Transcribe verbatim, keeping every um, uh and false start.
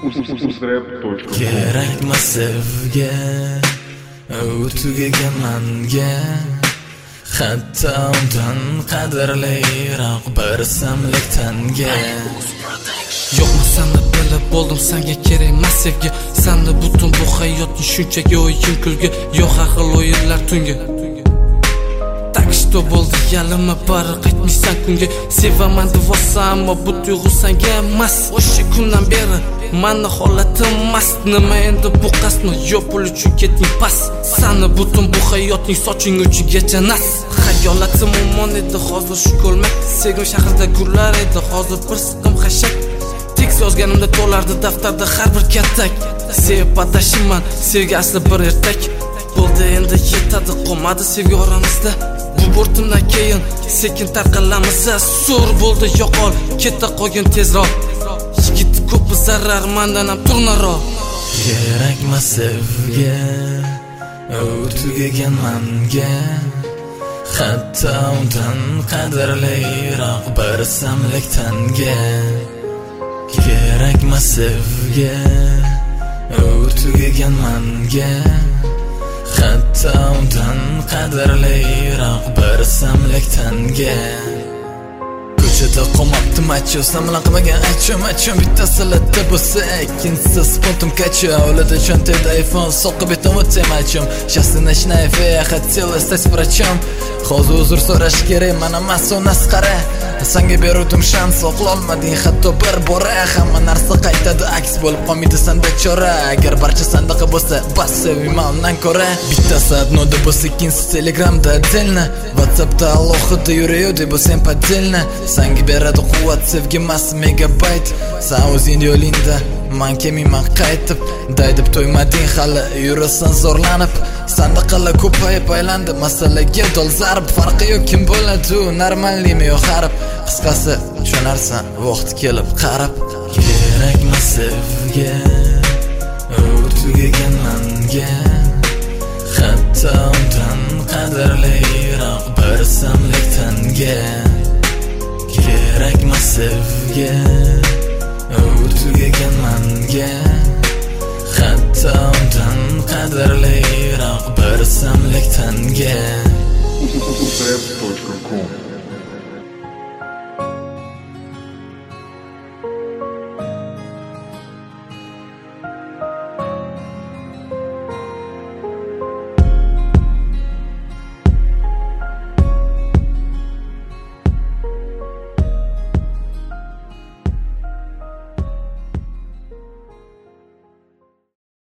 Kerakmas sevgi o'tugaga manga, hatto undan qadrliroq bir samlik tanga. Yo'qmi seni bilib bo'ldim, senga kerak emas sevgi. Senda butun bu hayotning shunchaki o'yin kulgi. Yo'q haqil o'yinlar tungi. Tak что bo'ldi yalimi bari qaytmaysan kunga. Sevaman devosan ammo bu tuyg'u senga emas. O'sha kundan beri mani holatim mast. Nima endi bu qasmi? Yo'q pul uchun ketding pas. Seni butun bu hayotning soching uchigacha nas. Xayolatim umon edi, hozir shu ko'lmak. Sevgim shaharda gullar edi, hozir bir siqim xashak. Tekst yozganimda to'lardi daftarda har bir katak. Sevib adashiman, sevgi asli bir ertak. Bo'ldi endi yetadi, qolmadi sevgi oramizda. Bu bortimdan keyin sekin tarqalamiz. Sur bo'ldi yo'qol, ketdi qolgin tezroq. Yigit ko'p zarar, mendan ham turnaroq. Kerakmas sevgi o'tugaga manga, hatto undan qadrliroq bir samlik tanga. Kerakmas sevgi o'tugaga manga, hatto undan qadrliroq bir samlik tanga. Ko'chada qolmabdim aytcho, samlan qilmagan aytcho aytcho. Bittasi latta bo'lsa, ikkinchisi spontum kacho. O'ladi cho'ntagida iPhone, soqqa beton o'tsam aytchom. Shaxsan nashnayfe, хотел стать врачом. Hozir uzr so'rash kerak, mana mason asqara. Senga beruvdim shans, oqlolmading hatto bir bora. Hamma narsa qaytadi, aks bo'lib qolmaydi senda chora. Agar barcha sandaqa bo'lsa, bas sevima undan ko'ra. Bittasi adnoda bo'lsa, ikkinchisi Telegramda отдельно. WhatsAppda alohida yurayo'di bu sen поддельно. Senga beradi quvvat sevgi emas megabayt. Sen o'zing yo'lingda, men kelmayman qaytib. Daydib to'ymading hali, yurasan zo'rlanib. Sandaqalar ko'payib aylandi, masalaga dolzarb. Farqi yo'q kim bo'ladi, normalnimi yo xarab. Qisqasi tushunarsan vaqt kelib qarab. Kerakmas sevgi o'tugaga manga, hatto undan qadrliroq bir samlik tanga. Kerakmas sevgi o'tugaga manga, hatto undan qadrliroq bir samlik tanga. Узреп точка ком